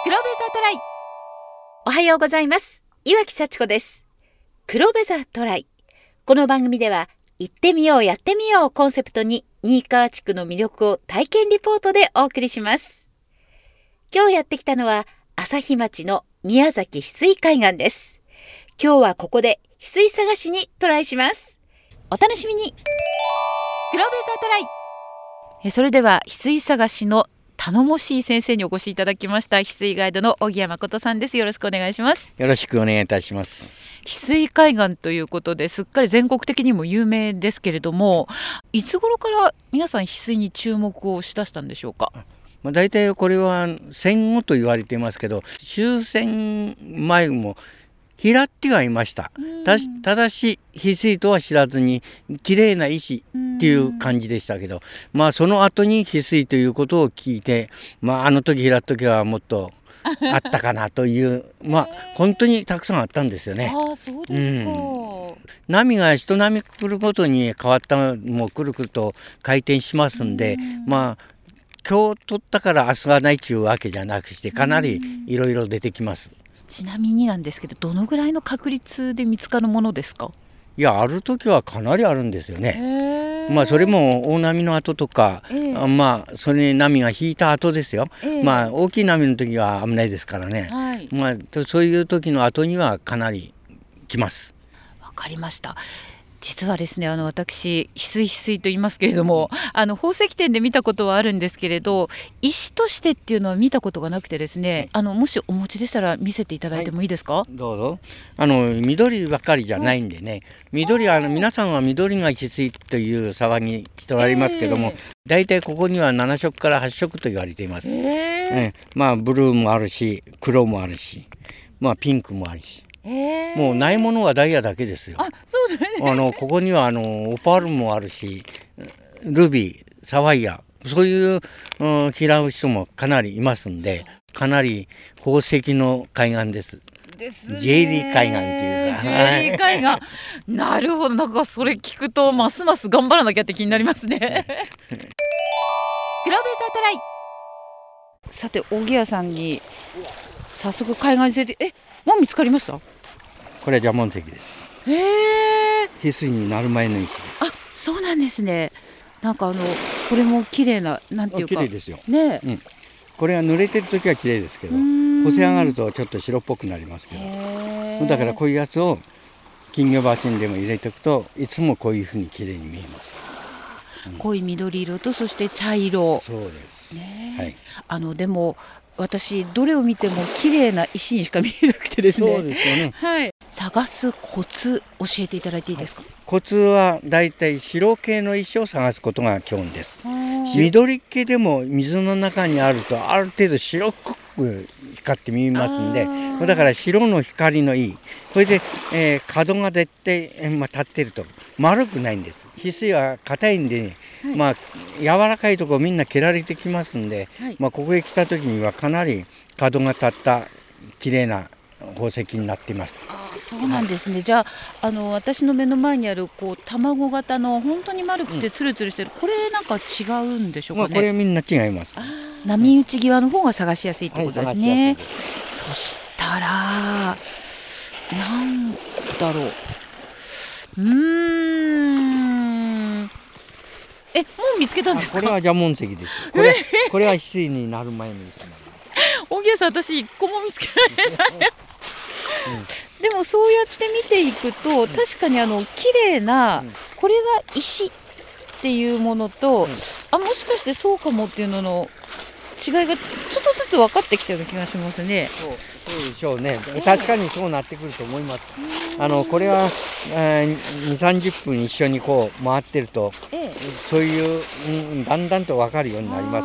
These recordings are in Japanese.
黒部ザトライ。おはようございます。岩木幸子です。黒部ザトライ。この番組では行ってみようやってみようをコンセプトに新川地区の魅力を体験リポートでお送りします。今日やってきたのは朝日町の宮崎翡翠海岸です。今日はここで翡翠探しにトライします。お楽しみに。黒部ザトライ。それでは翡翠探しの頼もしい先生にお越しいただきました。翡翠ガイドの小木谷誠さんです。よろしくお願いします。 よろしくお願いいたします。 翡翠海岸ということですっかり全国的にも有名ですけれども、いつ頃から皆さん翡翠に注目をしだしたんでしょうか。 だいたいこれは戦後と言われていますけど、終戦前も平ってはいました。ただし翡翠とは知らずに綺麗な石っていう感じでしたけど、その後に翡翠ということを聞いて、あの時平っ時はもっとあったかなという本当にたくさんあったんですよね。 そうですか。 波が人波来るごとに変わったもうくるくると回転しますんで、今日取ったから明日がないというわけじゃなくして、かなりいろいろ出てきます。 ちなみになんですけど、どのぐらいの確率で見つかるものですか。 いや、ある時はかなりあるんですよね。それも大波の後とか、それに波が引いた後ですよ。大きい波の時は危ないですからね。そういう時の後にはかなり来ます。 わかりました。実はですね、私翡翠と言いますけれども、宝石店で見たことはあるんですけれど、石としてっていうのは見たことがなくてですね、もしお持ちでしたら見せていただいてもいいですか。 どうぞ。緑ばかりじゃないんでね、緑は皆さんは緑が翡翠という騒ぎしておられますけども、だいたいここには7色から8色と言われています。ブルーもあるし、黒もあるし、ピンクもあるし、もうないものはダイヤだけですよ。 そうですね。 ここにはオパールもあるし、ルビー、サファイア、そういう、嫌う人もかなりいますんで、かなり宝石の海岸です。ジュエリー海岸っていうか。 ジュエリー海岸。なるほど。なんかそれ聞くとますます頑張らなきゃって気になりますね。黒部ザトライ。さて、小木谷さんに早速海岸に連れて、もう見つかりました。 これは蛇紋石です。翡翠になる前の石です。 そうなんですね。なんかこれも綺麗な、なんていうか綺麗ですよね。 これは濡れてる時は綺麗ですけど、干せ上がるとちょっと白っぽくなりますけど、だからこういうやつを金魚鉢にでも入れておくといつもこういうふうに綺麗に見えます。 濃い緑色とそして茶色。 そうです、 でも私どれを見ても綺麗な石にしか見えなくてですね。 そうですよね。 探すコツ教えていただいていいですか。 コツはだいたい白系の石を探すことが基本です。緑系でも水の中にあるとある程度白く光って見えますんで、だから白の光のいい、それで、角が出て、立ってると丸くないんです。翡翠は硬いんで、柔らかいところみんな蹴られてきますんで、ここへ来た時にはかなり角が立った綺麗な宝石になっています。 そうなんですね。じゃあ、私の目の前にある卵型の本当に丸くてツルツルしてる、これなんか違うんでしょうかね。 これみんな違います。 波打ち際の方が探しやすいってことですね。そしたらなんだろう。もう見つけたんですか。 これは蛇紋石です。これは翡翠になる前の石なんです。 大木屋さん、私一個も見つけられない。でもそうやって見ていくと、確かに綺麗な、これは石っていうものと、もしかしてそうかもっていうのの違いがちょっとずつ分かってきたような気がしますね。 そうでしょうね。確かにそうなってくると思います。これは2、30分一緒にこう回ってると、そういう、だんだんと分かるようになります。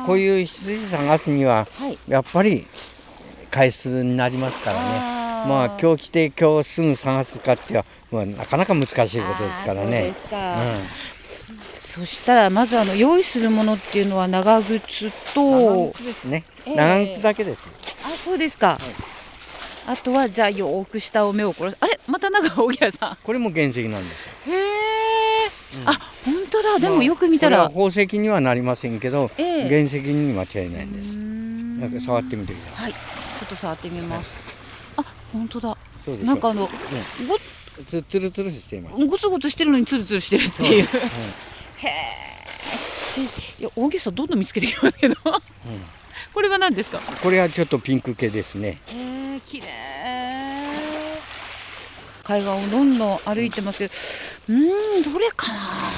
こういう翡翠探すには、やっぱり回数になりますからね。今日来て今日すぐ探すかっては、なかなか難しいことですからね。 そしたらまず用意するものっていうのは長靴と、 長靴ですね。長靴だけです。 そうですか。あとはじゃあよく下を目を凝らす。またなんか大木屋さん。 これも原石なんですよ。 本当だ。でもよく見たら、 これは宝石にはなりませんけど、原石に間違いないんです。 なんか触ってみてください。 はい、ちょっと触ってみます。あ、本当だ。 そうでしょ。 なんかツルツルしています。 ゴツゴツしてるのにツルツルしてるっていう。 そうですへえ。いや、大げさどんどん見つけてきますけど。これは何ですか？ これはちょっとピンク系ですね。 綺麗。海岸をどんどん歩いてますけど、どれかな。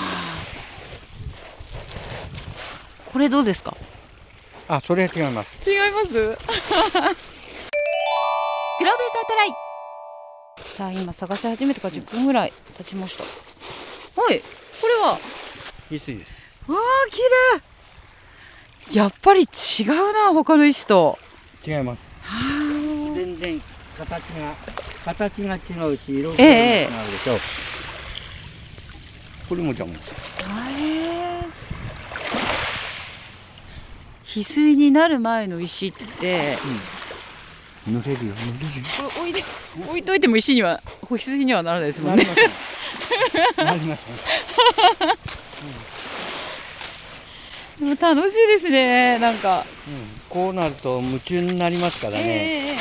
これどうですか？ あ、それは違います。 違います。グローベザートライ。さあ今探し始めてから10分ぐらい経ちました。はい、これは翡翠です。 綺麗。やっぱり違うな、他の石と。 違います。全然形が違うし、色が違うでしょ。これもじゃん。 翡翠になる前の石って、 塗れるよ。 これ置いといても石には翡翠にはならないですもんね。 なりますね。楽しいですね、なんか。 こうなると夢中になりますからね。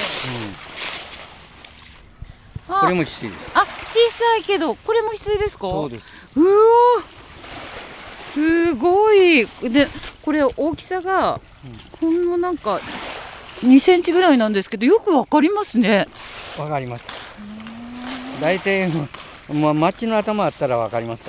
これも翡翠です。 あ、小さいけど、これも翡翠ですか？ そうです。 すごい。で、これ大きさがほんのなんか2センチぐらいなんですけど、よくわかりますね。 わかります。大体町の頭あったらわかりますから。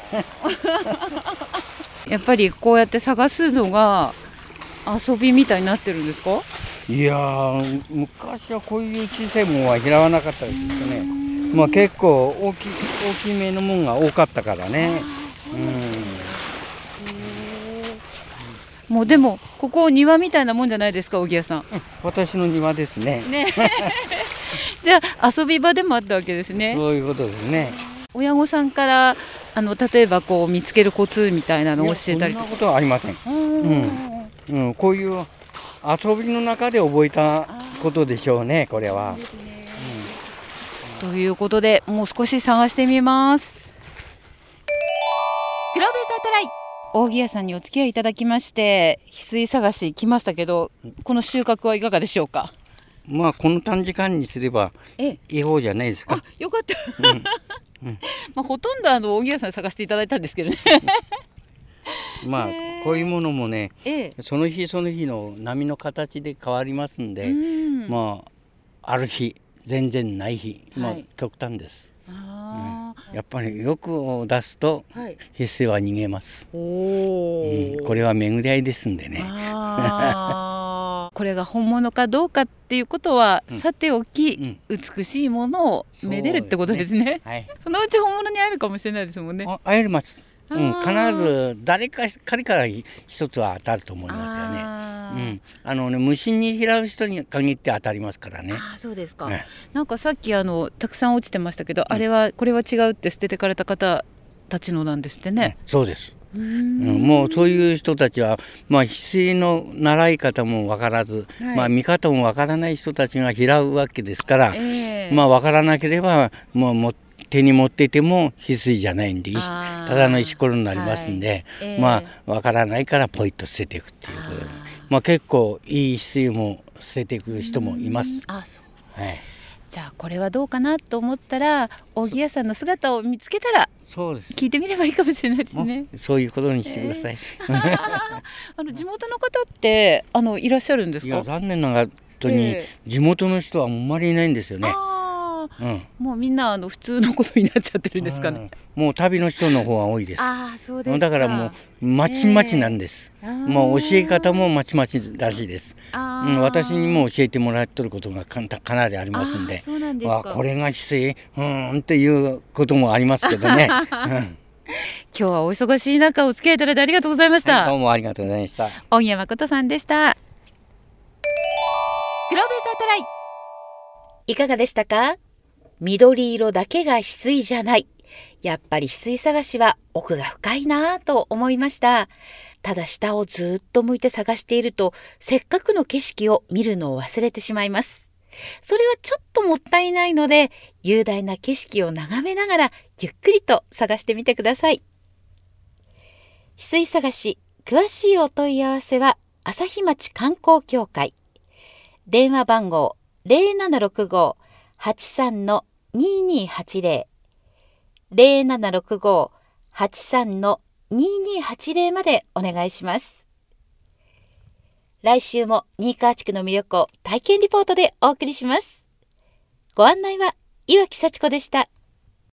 やっぱりこうやって探すのが遊びみたいになってるんですか？ いやー、昔はこういう小さいものは拾わなかったですね。まあ結構大きめのものが多かったからね。 もうでもここ庭みたいなもんじゃないですか、小木屋さん。 私の庭ですね。 じゃあ遊び場でもあったわけですね。 そういうことですね。 親御さんから例えばこう見つけるコツみたいなのを教えたり。 そんなことはありません。こういう遊びの中で覚えたことでしょうね、これは。 ということで、もう少し探してみます。グローベザートライ。大木屋さんにお付き合いいただきまして、翡翠探し来ましたけど、この収穫はいかがでしょうか？ まあこの短時間にすればいい方じゃないですか。 よかった。まあほとんど大木屋さんに探していただいたんですけどね。 まあこういうものもね、その日その日の波の形で変わりますんで、まあある日全然ない日、極端です。やっぱり欲を出すと翡翠は逃げます。これは巡り合いですんでね。 これが本物かどうかっていうことはさておき、美しいものをめでるってことですね。そのうち本物に会えるかもしれないですもんね。 会えます。必ず誰かから一つは当たると思いますよね。無心に拾う人に限って当たりますからね。 そうですか。なんかさっきたくさん落ちてましたけど、これは違うって捨ててかれた方たちのなんですってね。 そうです。もうそういう人たちは、翡翠の習い方も分からず、見方も分からない人たちが拾うわけですから、分からなければもう手に持っていても翡翠じゃないんで、ただの石ころになりますんで、分からないからポイッと捨てていくっていうことで、結構いい翡翠も捨てていく人もいます。 じゃあこれはどうかなと思ったら、大木屋さんの姿を見つけたら聞いてみればいいかもしれないですね。 そういうことにしてください。 地元の方っていらっしゃるんですか？ いや、残念なことに地元の人はあんまりいないんですよね。 もうみんな普通のことになっちゃってるんですかね。 もう旅の人の方が多いです。 そうですか。 だからもうまちまちなんです。もう教え方もまちまちらしいです。私にも教えてもらってることがかなりありますんで、これが翡翠っていうこともありますけどね。今日はお忙しい中お付き合いいただいてありがとうございました。 どうもありがとうございました。 大宮誠さんでした。グローベザートライ、いかがでしたか？緑色だけが翡翠じゃない。やっぱり翡翠探しは奥が深いなぁと思いました。ただ下をずっと向いて探していると、せっかくの景色を見るのを忘れてしまいます。それはちょっともったいないので、雄大な景色を眺めながらゆっくりと探してみてください。翡翠探し、詳しいお問い合わせは朝日町観光協会、電話番号 0765-83-2280 0765-83-2280までお願いします。来週も新川地区の魅力を体験リポートでお送りします。ご案内は岩木幸子でした。